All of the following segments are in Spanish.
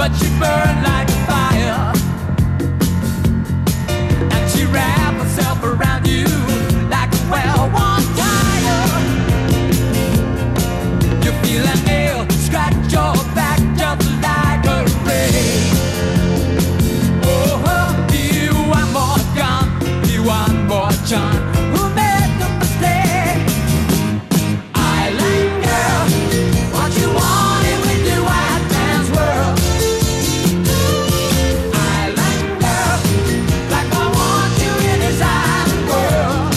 but she burned like fire. And she wrapped herself around you like a well-worn tire. You feel a nail scratch your back just like a ray. Oh, you want more gun, you want more John. Who made the mistake? Island girl, what you wanted with your white man's world. Island girl, like I want you in his island world.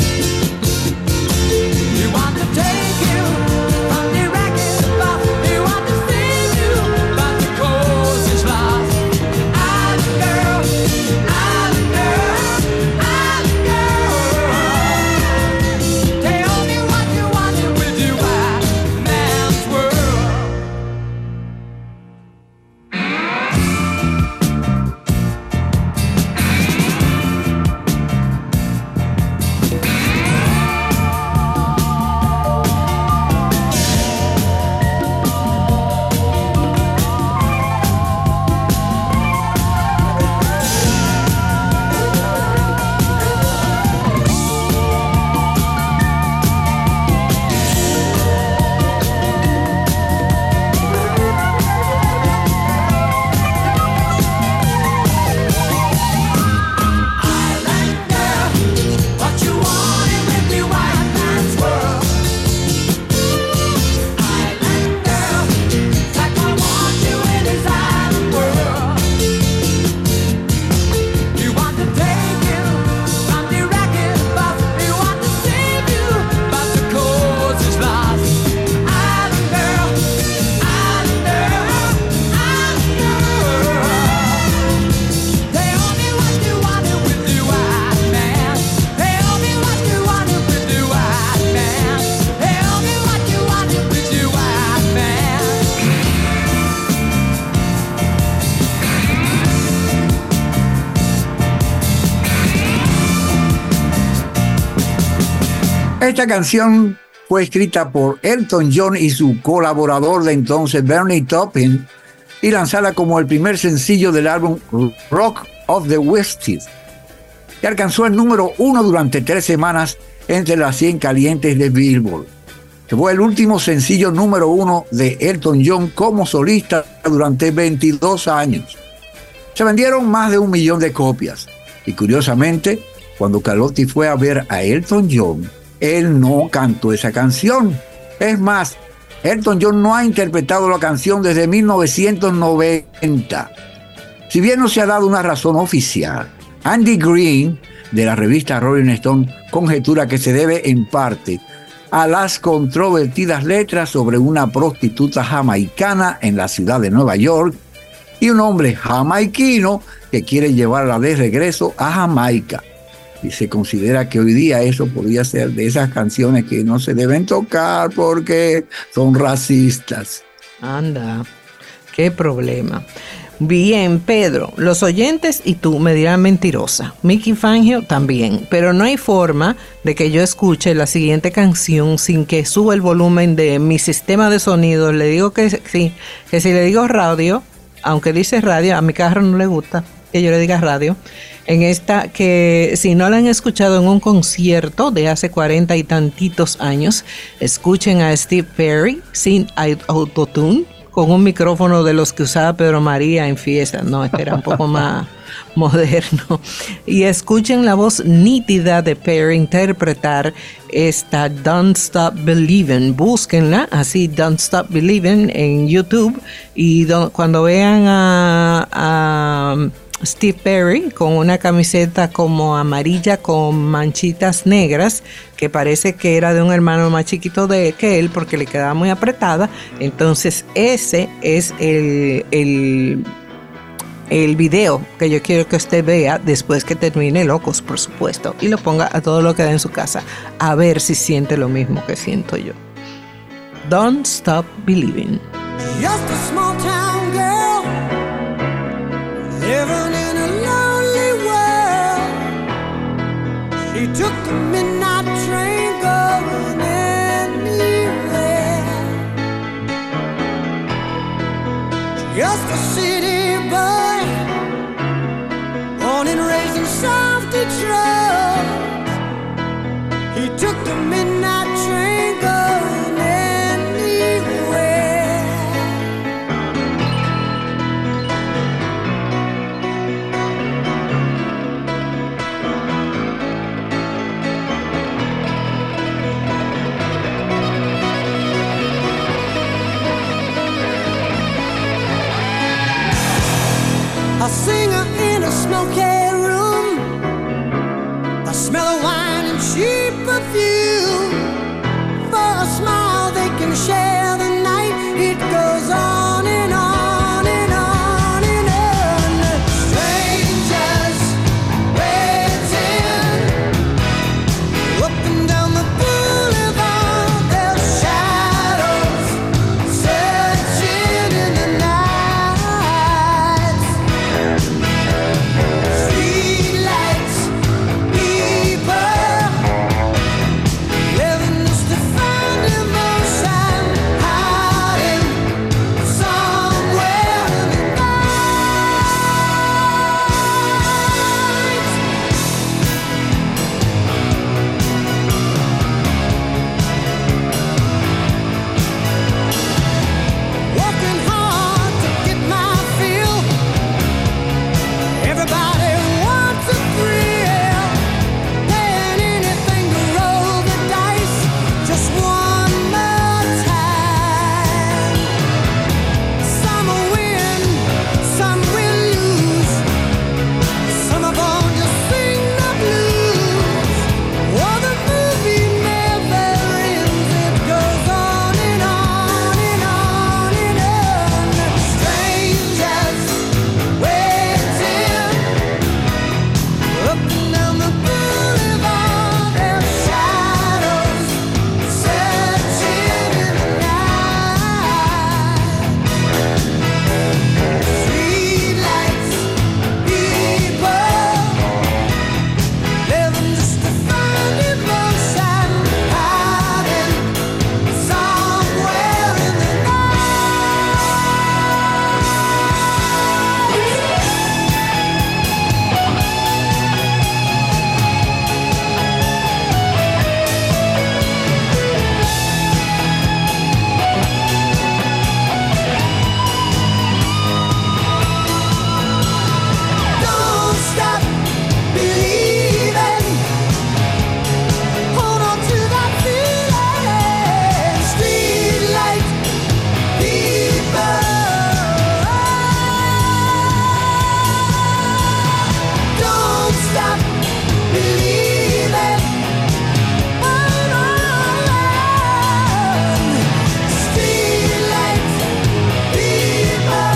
You want to take you from the racket spot. You want to save you, but the cause is lost. Island girl, island girl, island girl. Tell me what you wanted with your white man's world. Island girl, what you wanted with your white man's world. Island girl, like I want you in his island world. You want to take you from the racket bus. You want to save you, but the cause is lost. Island girl, island girl, island girl. Tell me what you wanted with your white man. Tell me what you wanted with your white man. Tell me what you wanted with your white man. Esta canción fue escrita por Elton John y su colaborador de entonces, Bernie Taupin, y lanzada como el primer sencillo del álbum Rock of the Wasted, que alcanzó el número 1 durante 3 semanas entre las 100 calientes de Billboard. Que fue el último sencillo número 1 de Elton John como solista durante 22 años. Se vendieron más de 1 millón de copias. Y curiosamente, cuando Carlotti fue a ver a Elton John, él no cantó esa canción. Es más, Elton John no ha interpretado la canción desde 1990. Si bien no se ha dado una razón oficial, Andy Green, de la revista Rolling Stone, conjetura que se debe en parte a las controvertidas letras sobre una prostituta jamaicana en la ciudad de Nueva York y un hombre jamaiquino que quiere llevarla de regreso a Jamaica. Y se considera que hoy día eso podría ser de esas canciones que no se deben tocar porque son racistas. Anda, qué problema. Bien, Pedro, los oyentes y tú me dirán mentirosa. Mickey Fangio también, pero no hay forma de que yo escuche la siguiente canción sin que suba el volumen de mi sistema de sonido. Le digo que sí, que si le digo radio, aunque dice radio, a mi carro no le gusta que yo le diga radio. En esta, que si no la han escuchado en un concierto de hace 40 y tantitos años, escuchen a Steve Perry sin autotune, con un micrófono de los que usaba Pedro María en fiesta. No, este era un poco más moderno. Y escuchen la voz nítida de Perry interpretar esta Don't Stop Believin'. Búsquenla, así Don't Stop Believin' en YouTube. Y cuando vean a Steve Perry con una camiseta como amarilla con manchitas negras, que parece que era de un hermano más chiquito que él porque le quedaba muy apretada. Entonces ese es el video que yo quiero que usted vea después que termine Locos, por supuesto, y lo ponga a todo lo que da en su casa, a ver si siente lo mismo que siento yo. Don't Stop Believing. Just a small town girl living in a lonely world. She took the midnight train going anywhere. She just a city boy, born and raised in South Detroit. He took the midnight train going anywhere. A singer in a smoky room, the smell of wine and cheap perfume. For a smile they can share the night. It goes on and on and on and on. Strangers waiting up and down the boulevard. Their shadows searching in the night. Streetlights, people living just to find emotion, hiding somewhere in the night. Working hard to get my fill. Everybody wants a thrill, paying anything to roll the dice just one more time. Some will win, some will lose. Some of them just sing the blues. Oh, the movie never ends. It goes on and on and on and on. Strangers waiting up and down the boulevard. Their shadows searching in the night. Streetlights, people living just to find emotion, hiding somewhere in the Don't stop believing. Hold on to that feeling. Streetlight people. Don't stop believing. Hold on. Streetlight people.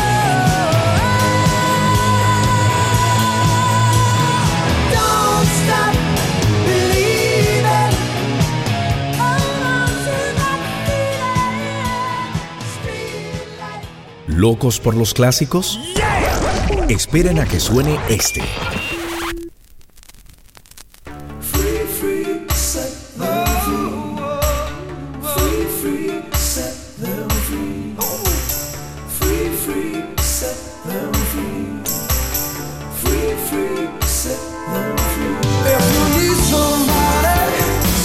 Don't stop believing. Hold on to that feeling. Streetlight. ¿Locos por los clásicos? Esperen a que suene este. Free, free, set them free. Free, free, set them free. Free, free, set them free. Free, free, set them free. If you need somebody,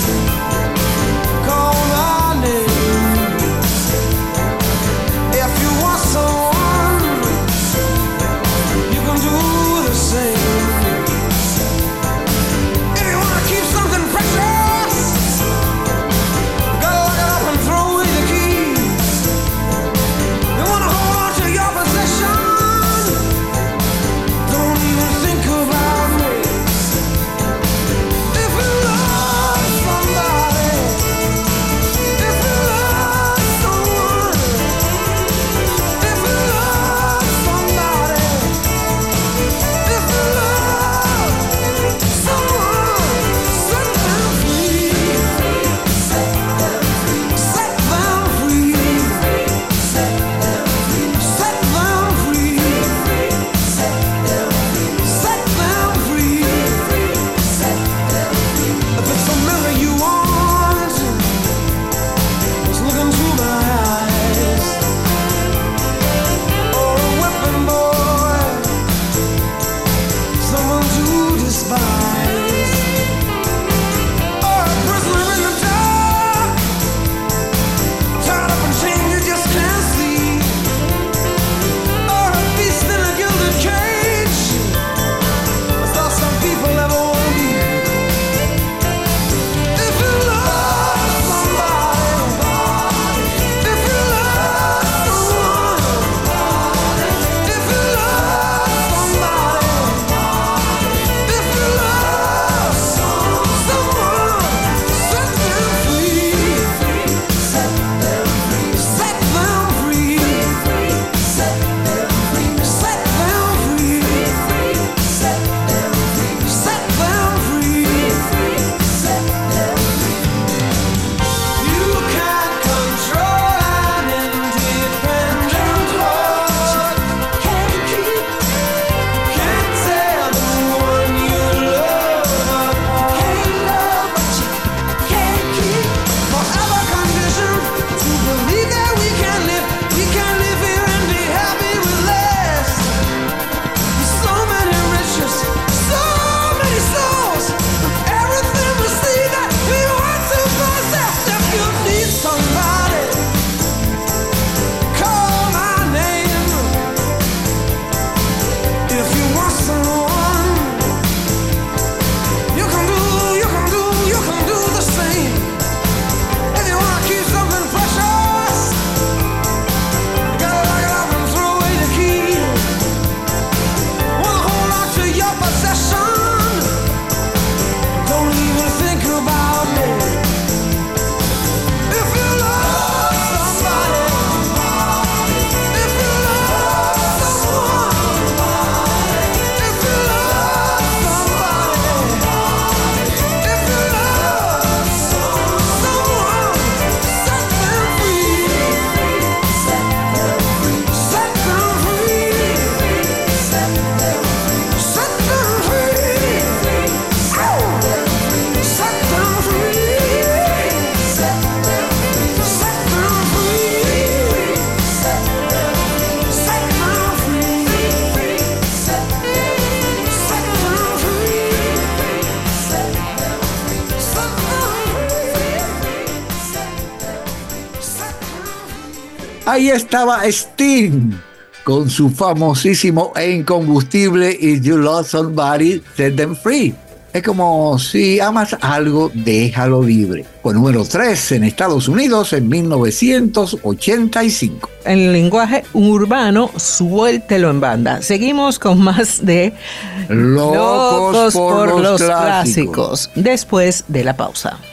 call my name. If you want someone, you can do the same. Ahí estaba Sting con su famosísimo e incombustible If You Love Somebody, Set Them Free. Es como si amas algo, déjalo libre. Fue número 3 en Estados Unidos en 1985. En el lenguaje urbano, suéltelo en banda. Seguimos con más de Locos por los clásicos después de la pausa.